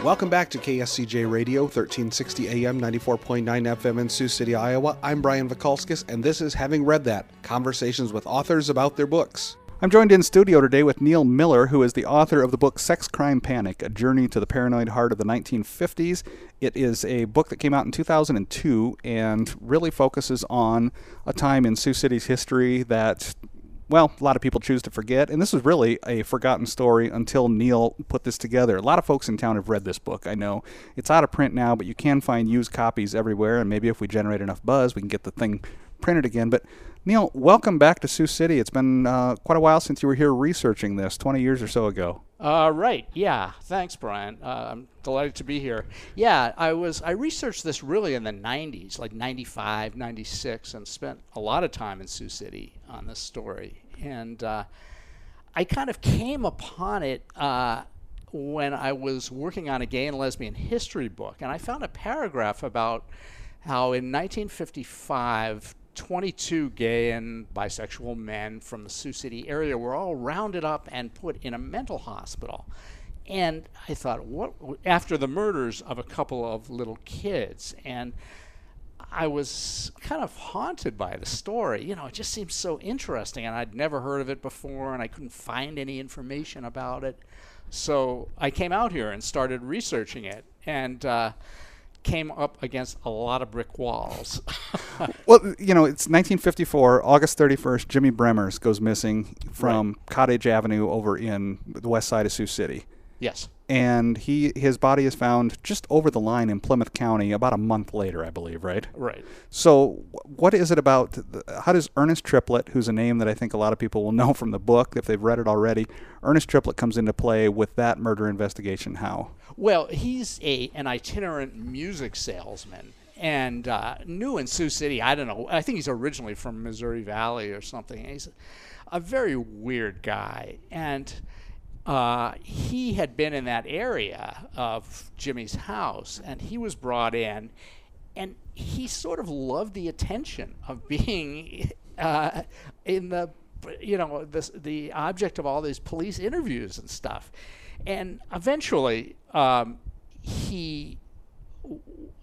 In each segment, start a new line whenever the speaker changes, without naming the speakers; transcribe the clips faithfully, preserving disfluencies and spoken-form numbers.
Welcome back to K S C J Radio, thirteen sixty A M, ninety-four point nine F M in Sioux City, Iowa. I'm Brian Vikalskis, and this is Having Read That, conversations with authors about their books. I'm joined in studio today with Neal Miller, who is the author of the book Sex Crime Panic, A Journey to the Paranoid Heart of the nineteen fifties. It is a book that came out in two thousand two and really focuses on a time in Sioux City's history that, well, a lot of people choose to forget, and this is really a forgotten story until Neal put this together. A lot of folks in town have read this book, I know. It's out of print now, but you can find used copies everywhere, and maybe if we generate enough buzz, we can get the thing printed again. But Neal, welcome back to Sioux City. It's been uh, quite a while since you were here researching this, twenty years or so ago.
Uh, right, yeah. Thanks, Brian. Uh, I'm delighted to be here. Yeah, I was I researched this really in the nineties, like ninety-five, ninety-six, and spent a lot of time in Sioux City on this story. And uh, I kind of came upon it uh, when I was working on a gay and lesbian history book, and I found a paragraph about how in nineteen fifty-five, twenty-two gay and bisexual men from the Sioux City area were all rounded up and put in a mental hospital. And I thought, what, after the murders of a couple of little kids, and I was kind of haunted by the story. You know, it just seemed so interesting, and I'd never heard of it before, and I couldn't find any information about it. So I came out here and started researching it, and uh, came up against a lot of brick walls.
Well, you know, it's nineteen fifty-four, August thirty-first, Jimmy Bremers goes missing from
Right.
Cottage Avenue over in the west side of Sioux City.
Yes.
And he his body is found just over the line in Plymouth County about a month later, I believe, right?
Right.
So what is it about, how does Ernest Triplett, who's a name that I think a lot of people will know from the book if they've read it already, Ernest Triplett comes into play with that murder investigation? How?
Well, he's a an itinerant music salesman, and uh, new in Sioux City. I don't know. I think he's originally from Missouri Valley or something. He's a very weird guy, and uh, he had been in that area of Jimmy's house, and he was brought in, and he sort of loved the attention of being uh, in the, you know, the the object of all these police interviews and stuff. And eventually, um, he w-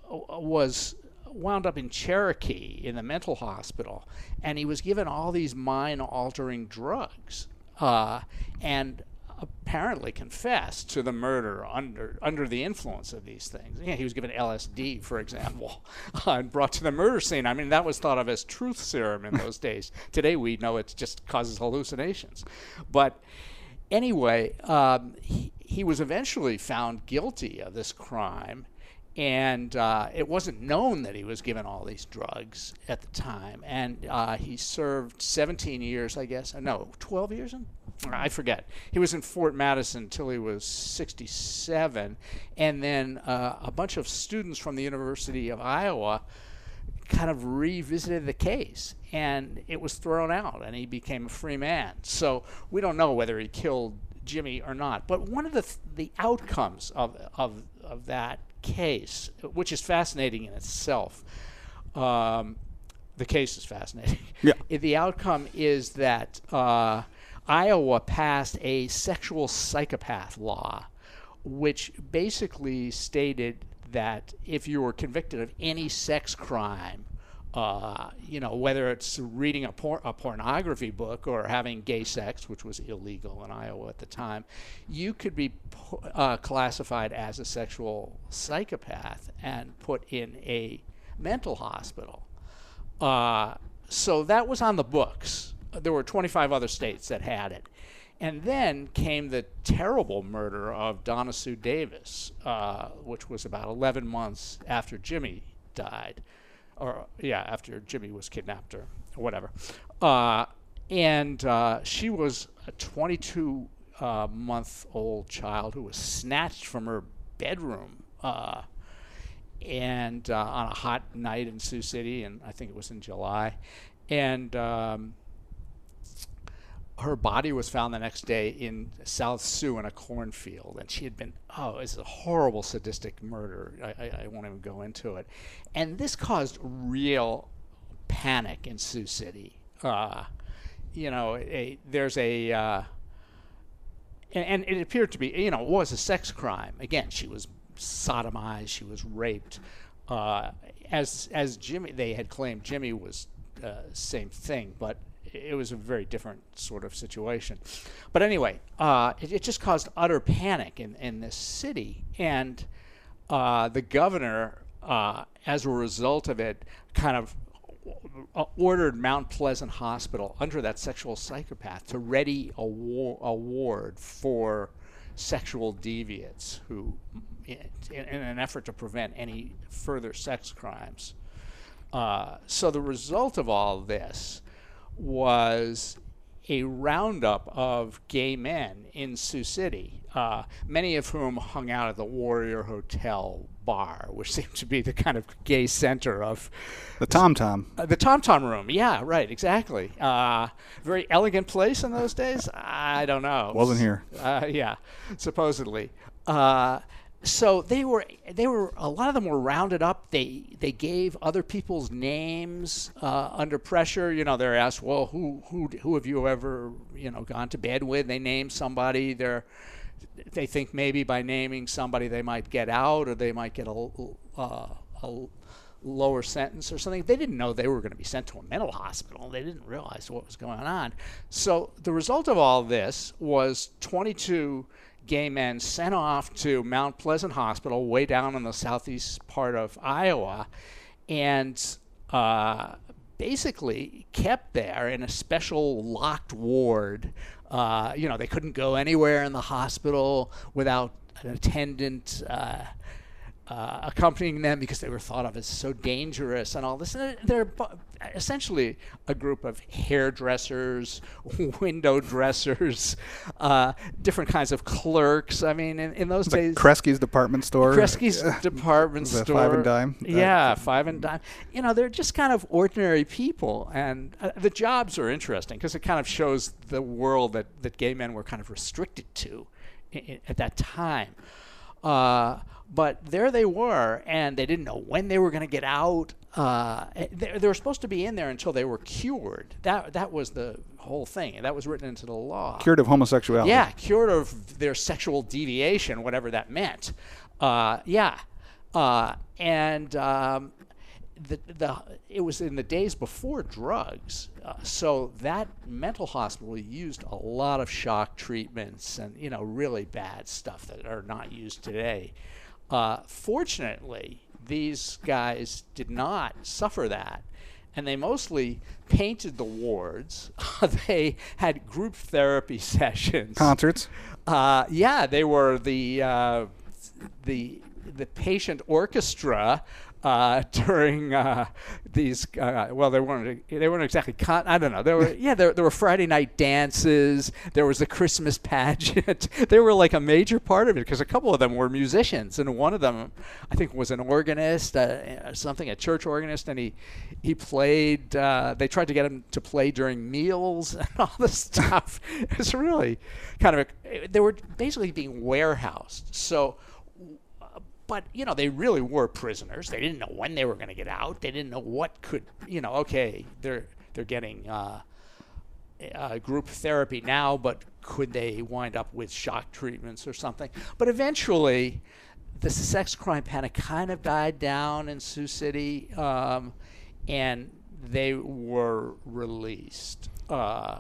was wound up in Cherokee in the mental hospital, and he was given all these mind-altering drugs, uh, and apparently confessed to the murder under under the influence of these things. Yeah, he was given L S D, for example, uh, and brought to the murder scene. I mean, that was thought of as truth serum in those days. Today, we know it just causes hallucinations, but. Anyway, um, he, he was eventually found guilty of this crime, and uh, it wasn't known that he was given all these drugs at the time. And uh, he served seventeen years, I guess. No, twelve years? In? I forget. He was in Fort Madison until he was sixty-seven, and then uh, a bunch of students from the University of Iowa kind of revisited the case, and it was thrown out, and he became a free man. So we don't know whether he killed Jimmy or not. But one of the th- the outcomes of of of that case, which is fascinating in itself, um, the case is fascinating.
Yeah.
The outcome is that uh, Iowa passed a sexual psychopath law, which basically stated that if you were convicted of any sex crime, uh, you know, whether it's reading a, por- a pornography book or having gay sex, which was illegal in Iowa at the time, you could be po- uh, classified as a sexual psychopath and put in a mental hospital. Uh, so that was on the books. There were twenty-five other states that had it. And then came the terrible murder of Donna Sue Davis, uh, which was about eleven months after Jimmy died. Or, yeah, after Jimmy was kidnapped or whatever. Uh, and uh, she was a twenty-two-month-old uh, child who was snatched from her bedroom uh, and uh, on a hot night in Sioux City, and I think it was in July. And Um, her body was found the next day in South Sioux in a cornfield, and she had been, oh, it's a horrible sadistic murder. I, I, I won't even go into it. And this caused real panic in Sioux City. Uh, you know, a, there's a, uh, and, and it appeared to be, you know, it was a sex crime. Again, she was sodomized. She was raped. Uh, as as Jimmy, they had claimed Jimmy was uh, same thing, but it was a very different sort of situation. But anyway, uh, it, it just caused utter panic in, in this city. And uh, the governor, uh, as a result of it, kind of ordered Mount Pleasant Hospital, under that sexual psychopath, to ready a, war, a ward for sexual deviants who, in, in an effort to prevent any further sex crimes. Uh, so the result of all this was a roundup of gay men in Sioux City, uh, many of whom hung out at the Warrior Hotel bar, which seemed to be the kind of gay center of
the Tom Tom.
Uh, the Tom Tom room, yeah, right, exactly. Uh, very elegant place in those days. I don't know.
Wasn't here.
Uh, yeah, supposedly. Uh, So they were, they were. A lot of them were rounded up. They they gave other people's names uh, under pressure. You know, they're asked, "Well, who who who have you ever you know gone to bed with?" They name somebody. They're they think maybe by naming somebody they might get out, or they might get a, uh, a lower sentence or something. They didn't know they were going to be sent to a mental hospital. They didn't realize what was going on. So the result of all this was twenty-two gay men sent off to Mount Pleasant Hospital, way down in the southeast part of Iowa, and uh, basically kept there in a special locked ward. Uh, you know, they couldn't go anywhere in the hospital without an attendant uh, uh, accompanying them because they were thought of as so dangerous and all this. And they're bu- essentially a group of hairdressers, window dressers, uh, different kinds of clerks. I mean, in, in those
it's
days...
Like Kresge's department store.
Kresge's department store.
Five and dime.
Yeah, five and dime. You know, they're just kind of ordinary people. And uh, the jobs are interesting because it kind of shows the world that, that gay men were kind of restricted to I- I- at that time. Uh, but there they were, and they didn't know when they were going to get out. Uh, they, they were supposed to be in there until they were cured. That that was the whole thing. That was written into the law.
Cured of homosexuality.
Yeah, cured of their sexual deviation, whatever that meant. Uh, yeah, uh, and um, the the it was in the days before drugs, uh, so that mental hospital used a lot of shock treatments and you know really bad stuff that are not used today. Uh, fortunately, these guys did not suffer that, and they mostly painted the wards. They had group therapy sessions,
concerts.
Uh, yeah, they were the uh, the the patient orchestra uh, during uh, these. Uh, well, they weren't they weren't exactly. Con- I don't know. There were yeah. There there were Friday night dances. There was the Christmas pageant. They were like a major part of it because a couple of them were musicians, and one of them, I think, was an organist, uh, something a church organist, and he he played. Uh, they tried to get him to play during meals and all this stuff. It's really kind of a, they were basically being warehoused. So. But, you know, they really were prisoners. They didn't know when they were going to get out. They didn't know what could, you know, okay, they're they're getting uh, uh, group therapy now, but could they wind up with shock treatments or something? But eventually, the sex crime panic kind of died down in Sioux City, um, and they were released. Uh,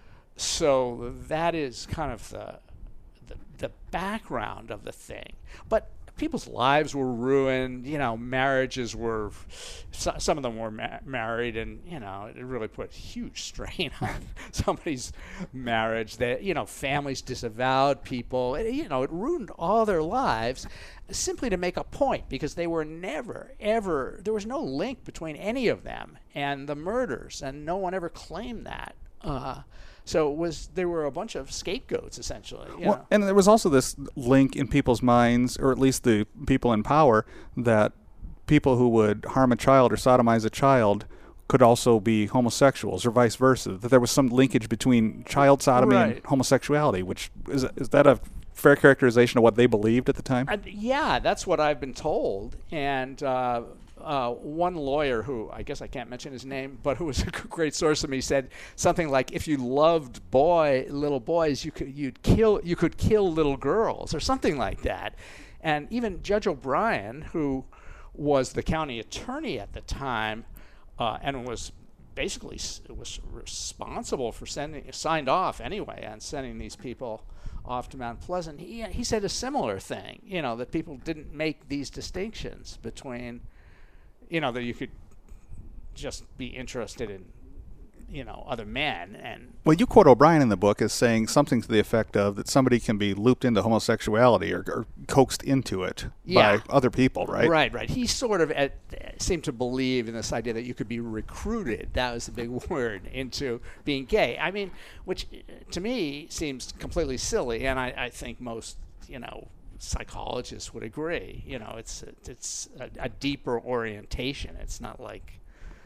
so that is kind of the, the the background of the thing. But people's lives were ruined. You know, marriages were, so, some of them were ma- married, and you know, it really put huge strain on somebody's marriage. That you know, families disavowed people. It, you know, it ruined all their lives, simply to make a point, because they were never, ever. There was no link between any of them and the murders, and no one ever claimed that. Uh, So it was there were a bunch of scapegoats, essentially. You
well,
know.
And there was also this link in people's minds, or at least the people in power, that people who would harm a child or sodomize a child could also be homosexuals, or vice versa. That there was some linkage between child sodomy
Right.
and homosexuality. Which is is that a fair characterization of what they believed at the time?
Uh, yeah, that's what I've been told. And uh, uh, one lawyer who, I guess I can't mention his name, but who was a great source of me, said something like, if you loved boy little boys, you could you'd kill you could kill little girls, or something like that. And even Judge O'Brien, who was the county attorney at the time, uh, and was basically s- was responsible for sending, signed off anyway, on sending these people off to Mount Pleasant, he he said a similar thing, you know, that people didn't make these distinctions between, you know, that you could just be interested in, you know, other men. And
well, you quote O'Brien in the book as saying something to the effect of that somebody can be looped into homosexuality or, or coaxed into it
Yeah.
by other people, right?
Right, right. He sort of at, seemed to believe in this idea that you could be recruited, that was the big word, into being gay. I mean, which uh, to me seems completely silly, and I, I think most, you know, psychologists would agree. You know, it's it's a, a deeper orientation. It's not like...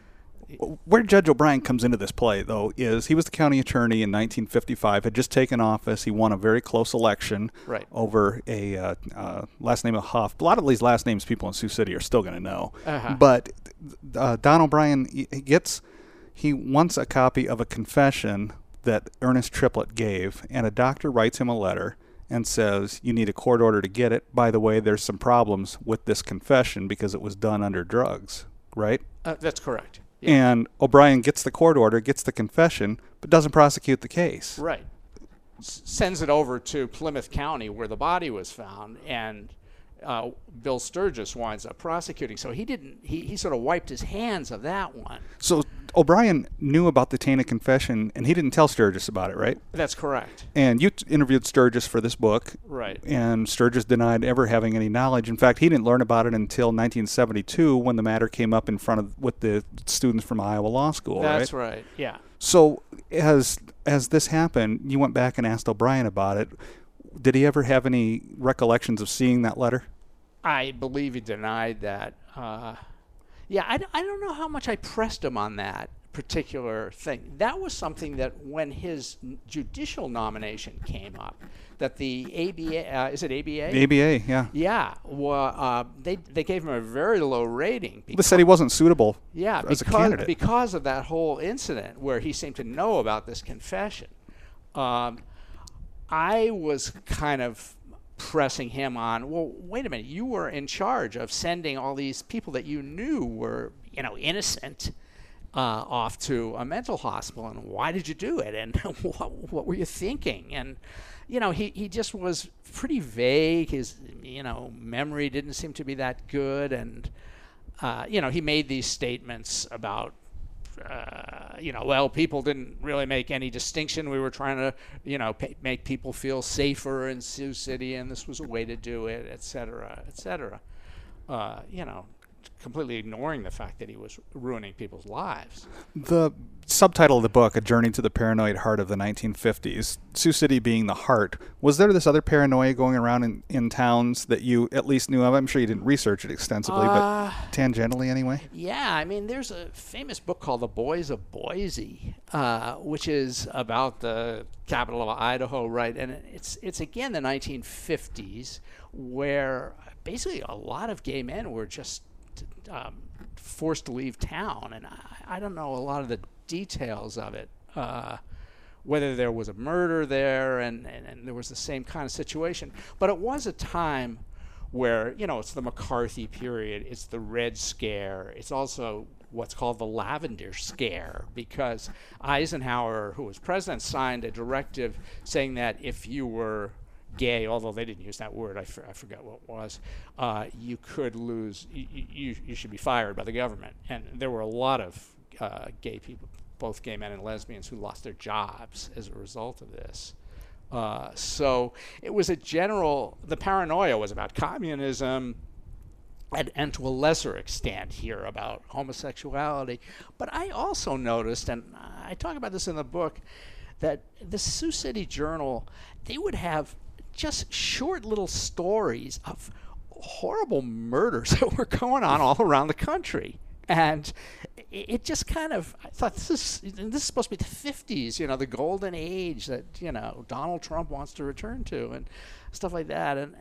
Where Judge O'Brien comes into this play, though, is he was the county attorney in nineteen fifty-five, had just taken office. He won a very close election
Right.
over a uh, uh, last name of Huff. A lot of these last names people in Sioux City are still going to know.
Uh-huh.
But uh, Don O'Brien, he gets, he wants a copy of a confession that Ernest Triplett gave, and a doctor writes him a letter and says, you need a court order to get it. By the way, there's some problems with this confession because it was done under drugs, right?
Uh, that's correct. Yeah.
And O'Brien gets the court order, gets the confession, but doesn't prosecute the case.
Right. S- sends it over to Plymouth County where the body was found, and uh, Bill Sturgis winds up prosecuting. So he didn't, he, he sort of wiped his hands of that one.
So O'Brien knew about the tainted confession, and he didn't tell Sturgis about it, right?
That's correct.
And you t- interviewed Sturgis for this book.
Right.
And Sturgis denied ever having any knowledge. In fact, he didn't learn about it until nineteen seventy-two when the matter came up in front of with the students from Iowa Law School,
That's
right?
right, yeah.
So as as this happened, you went back and asked O'Brien about it. Did he ever have any recollections of seeing that letter?
I believe he denied that. Uh, yeah, I, d- I don't know how much I pressed him on that particular thing. That was something that when his n- judicial nomination came up, that the A B A, uh, is it A B A?
A B A, yeah.
Yeah, well, uh, they they gave him a very low rating.
They said he wasn't suitable
Yeah,
as a
because,
candidate.
because of that whole incident where he seemed to know about this confession. Um, I was kind of pressing him on, well, wait a minute, you were in charge of sending all these people that you knew were, you know, innocent uh, off to a mental hospital, and why did you do it, and what, what were you thinking? And, you know, he, he just was pretty vague. His, you know, memory didn't seem to be that good, and, uh, you know, he made these statements about, Uh, you know, well, people didn't really make any distinction. We were trying to, you know, pay, make people feel safer in Sioux City, and this was a way to do it, et cetera, et cetera. Uh, you know, completely ignoring the fact that he was ruining people's lives.
The subtitle of the book, A Journey to the Paranoid Heart of the nineteen fifties, Sioux City being the heart, was there this other paranoia going around in, in towns that you at least knew of? I'm sure you didn't research it extensively,
Uh,
but tangentially anyway?
Yeah, I mean, there's a famous book called The Boys of Boise, uh, which is about the capital of Idaho, right? And it's it's again the nineteen fifties, where basically a lot of gay men were just um, forced to leave town, and I, I don't know a lot of the details of it. Uh, whether there was a murder there, and, and, and there was the same kind of situation, but it was a time where, you know, it's the McCarthy period, it's the Red Scare, it's also what's called the Lavender Scare, because Eisenhower, who was president, signed a directive saying that if you were gay, although they didn't use that word, I, f- I forget what it was, uh, you could lose, you, you, you should be fired by the government. And there were a lot of uh, gay people, both gay men and lesbians, who lost their jobs as a result of this. Uh, so it was a general, the paranoia was about communism, and, and to a lesser extent here about homosexuality. But I also noticed, and I talk about this in the book, that the Sioux City Journal, they would have just short little stories of horrible murders that were going on all around the country. And it just kind of, I thought, this is this is supposed to be the fifties, you know, the golden age that, you know, Donald Trump wants to return to and stuff like that. And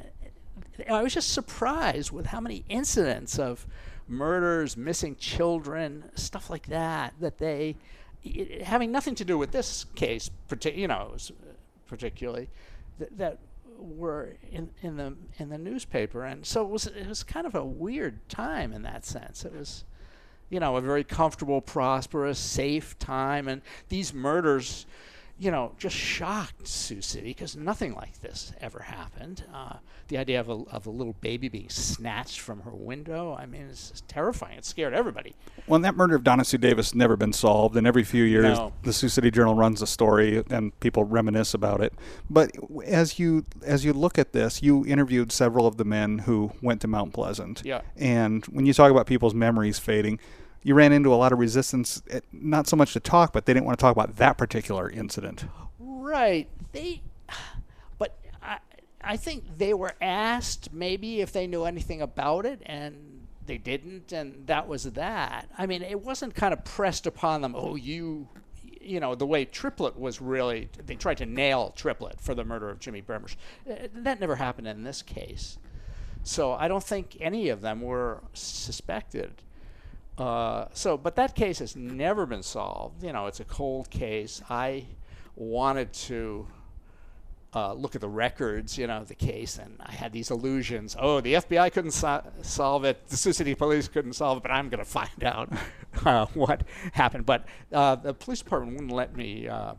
I was just surprised with how many incidents of murders, missing children, stuff like that, that they, it, having nothing to do with this case, partic- you know, particularly, that, that were in, in the in the newspaper, and so it was it was kind of a weird time in that sense. It was, you know, a very comfortable, prosperous, safe time, and these murders, you know, just shocked Sioux City because nothing like this ever happened. Uh, the idea of a, of a little baby being snatched from her window, I mean, it's just terrifying. It scared everybody.
Well, and that murder of Donna Sue Davis never been solved, and every few years
No.
the Sioux City Journal runs a story and people reminisce about it. But as you as you look at this, you interviewed several of the men who went to Mount Pleasant.
Yeah.
And when you talk about people's memories fading, you ran into a lot of resistance, not so much to talk, but they didn't want to talk about that particular incident.
Right. They, but I, I think they were asked maybe if they knew anything about it, and they didn't, and that was that. I mean, it wasn't kind of pressed upon them, oh, you, you know, the way Triplett was really, they tried to nail Triplett for the murder of Jimmy Bremers. Uh, That never happened in this case. So I don't think any of them were suspected. Uh, so, but that case has never been solved. You know, it's a cold case. I wanted to uh, look at the records, you know, of the case, and I had these illusions. Oh, the F B I couldn't so- solve it. The Sioux City Police couldn't solve it, but I'm going to find out uh, what happened. But uh, the police department wouldn't let me, uh,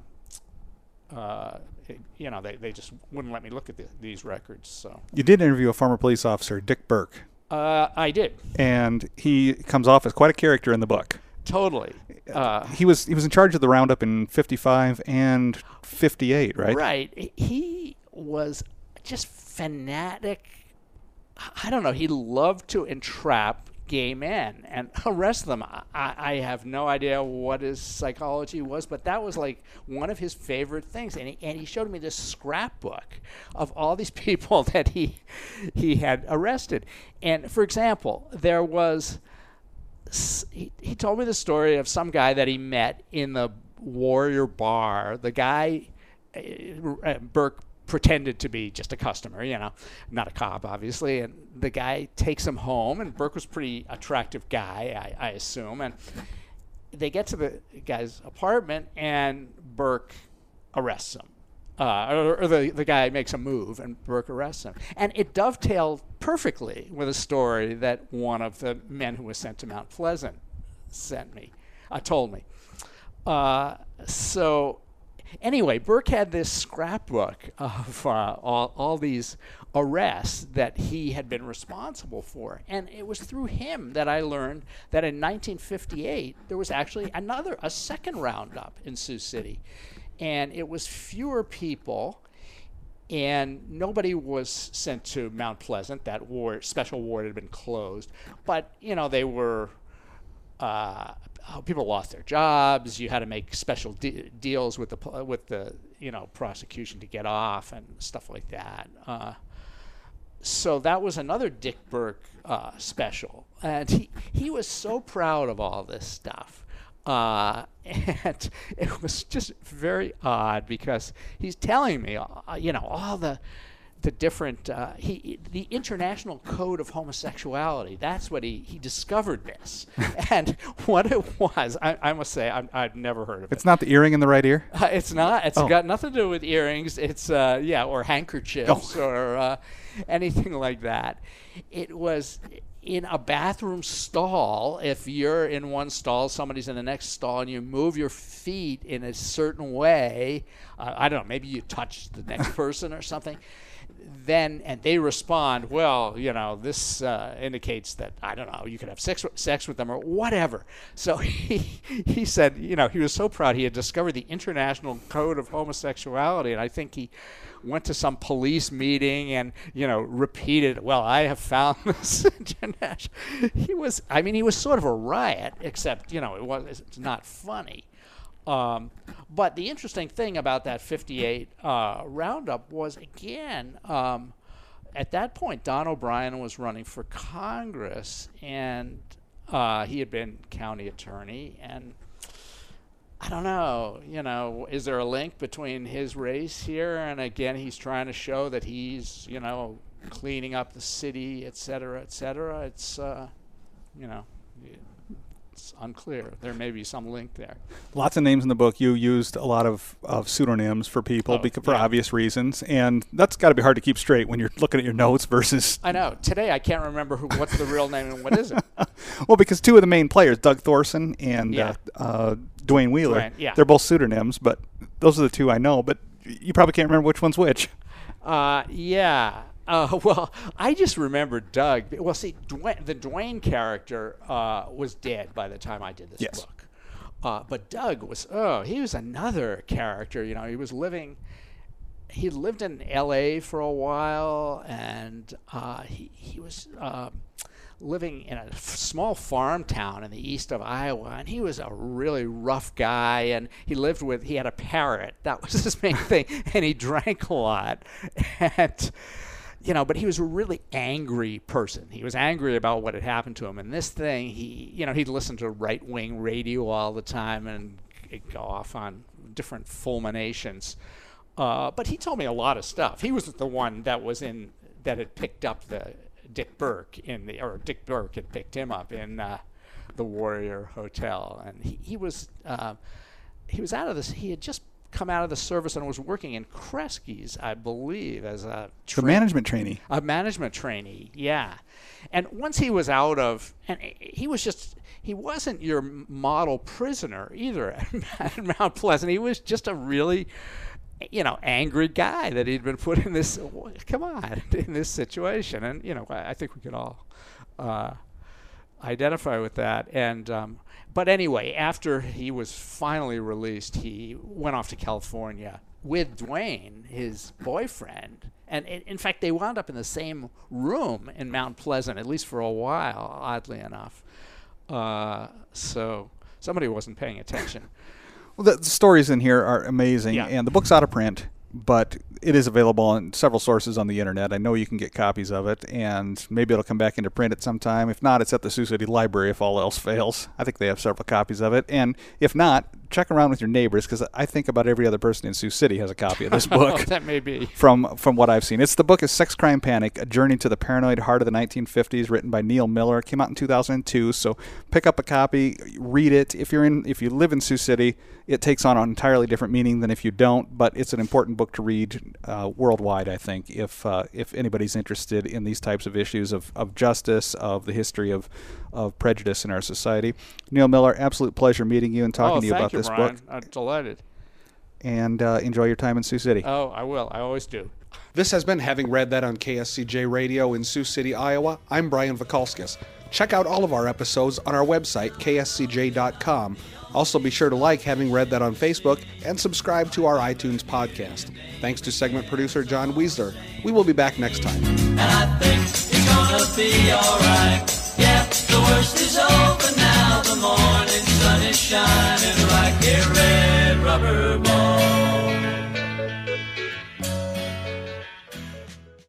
uh, you know, they, they just wouldn't let me look at the, these records. So
You did interview a former police officer, Dick Burke.
uh, I did.
And he comes off as quite a character in the book.
Totally. Uh,
he was he was in charge of the roundup in fifty-five and fifty-eight, right?
Right. He was just fanatic. I don't know. He loved to entrap gay men and arrest them. I, I have no idea what his psychology was, but that was like one of his favorite things. And he, and he showed me this scrapbook of all these people that he he had arrested. And for example, there was. He, he told me the story of some guy that he met in the Warrior Bar. The guy, uh, Burke, pretended to be just a customer, you know, not a cop, obviously. And the guy takes him home, and Burke was a pretty attractive guy, I, I assume. And they get to the guy's apartment, and Burke arrests him. Uh, or, or the, the guy makes a move, and Burke arrests him. And it dovetailed perfectly with a story that one of the men who was sent to Mount Pleasant sent me, uh, told me. Uh, so anyway, Burke had this scrapbook of uh, all, all these arrests that he had been responsible for. And it was through him that I learned that in nineteen fifty-eight, there was actually another, a second roundup in Sioux City. And it was fewer people, and nobody was sent to Mount Pleasant. That ward, special ward had been closed. But, you know, they were, uh, people lost their jobs. You had to make special de- deals with the, with the, you know, prosecution to get off and stuff like that. Uh, so that was another Dick Burke uh, special. And he, he was so proud of all this stuff. Uh, and it was just very odd because he's telling me, uh, you know, all the the different, uh, he the International Code of Homosexuality. That's what he, he discovered this. And what it was, I, I must say, I, I've never heard of it.
It's not the earring in the right ear?
Uh, it's not. It's
Oh.
got nothing to do with earrings. It's, uh, yeah, or handkerchiefs
Oh.
or uh, anything like that. It was in a bathroom stall. If you're in one stall, somebody's in the next stall, and you move your feet in a certain way, uh, I don't know, maybe you touch the next person or something, then, and they respond, well, you know, this uh, indicates that, I don't know, you could have sex, sex with them or whatever. So he, he said, you know, he was so proud he had discovered the International Code of Homosexuality, and I think he went to some police meeting and, you know, repeated, well, I have found this international. He was, I mean, he was sort of a riot, except, you know, it was, it's not funny. Um, but the interesting thing about that fifty-eight uh, roundup was, again, um, at that point, Don O'Brien was running for Congress, and uh, he had been county attorney, and I don't know, you know, is there a link between his race here, and again, he's trying to show that he's, you know, cleaning up the city, et cetera, et cetera. It's, uh, you know, It's unclear. There may be some link there.
Lots of names in the book. You used a lot of, of pseudonyms for people
Oh,
because, for
yeah.
obvious reasons, and that's got to be hard to keep straight when you're looking at your notes versus...
I know. Today I can't remember who, what's the real name and what isn't.
Well, because two of the main players, Doug Thorson and
Yeah.
uh, uh, Dwayne Wheeler,
Dwayne, yeah.
they're both pseudonyms, but those are the two I know, but you probably can't remember which one's which.
Uh, yeah. Uh, well, I just remember Doug. Well, see, Dwayne, the Dwayne character uh, was dead by the time I did this
Yes.
book. Uh, but Doug was, oh, he was another character. You know, he was living, he lived in L A for a while, and uh, he, he was uh, living in a f- small farm town in the east of Iowa, and he was a really rough guy, and he lived with, he had a parrot. That was his main thing, and he drank a lot. And... You know, but he was a really angry person. He was angry about what had happened to him. And this thing, he, you know, he'd listen to right-wing radio all the time and go off on different fulminations. Uh, but he told me a lot of stuff. He was the one that was in, that had picked up the Dick Burke in the, or Dick Burke had picked him up in uh, the Warrior Hotel. And he, he was, uh, he was out of this, he had just come out of the service and was working in Kresge's, I believe, as a
The management trainee.
a management trainee. Yeah, and once he was out of, and he was just, he wasn't your model prisoner either at Mount Pleasant. He was just a really, you know, angry guy that he'd been put in this. Come on, in this situation, and you know, I, I think we could all uh, identify with that. And um, But anyway, after he was finally released, he went off to California with Dwayne, his boyfriend. And in, in fact, they wound up in the same room in Mount Pleasant, at least for a while, oddly enough. Uh, so somebody wasn't paying attention.
Well, the, the stories in here are amazing,
Yeah.
and the book's out of print, but it is available on several sources on the internet. I know you can get copies of it, and maybe it'll come back into print at some time. If not, it's at the Sioux City Library if all else fails. I think they have several copies of it. And if not, check around with your neighbors, because I think about every other person in Sioux City has a copy of this book.
Oh, that may be.
From from what I've seen. It's the book is Sex, Crime, Panic, A Journey to the Paranoid Heart of the nineteen fifties, written by Neil Miller. It came out in two thousand two, so pick up a copy, read it. If you're in, if you live in Sioux City, it takes on an entirely different meaning than if you don't, but it's an important book to read uh, worldwide, I think, if uh, if anybody's interested in these types of issues of, of justice, of the history of, of prejudice in our society. Neil Miller, absolute pleasure meeting you and talking
oh,
to you
thank
about
you,
this
Brian.
book.
I'm delighted.
And uh, enjoy your time in Sioux City.
Oh, I will. I always do.
This has been Having Read That on K S C J Radio in Sioux City, Iowa. I'm Brian Vakalskis. Check out all of our episodes on our website, K S C J dot com. Also be sure to like Having Read That on Facebook and subscribe to our iTunes podcast. Thanks to segment producer John Weisler. We will be back next time.
And I think it's gonna be alright. Yeah, the worst is over.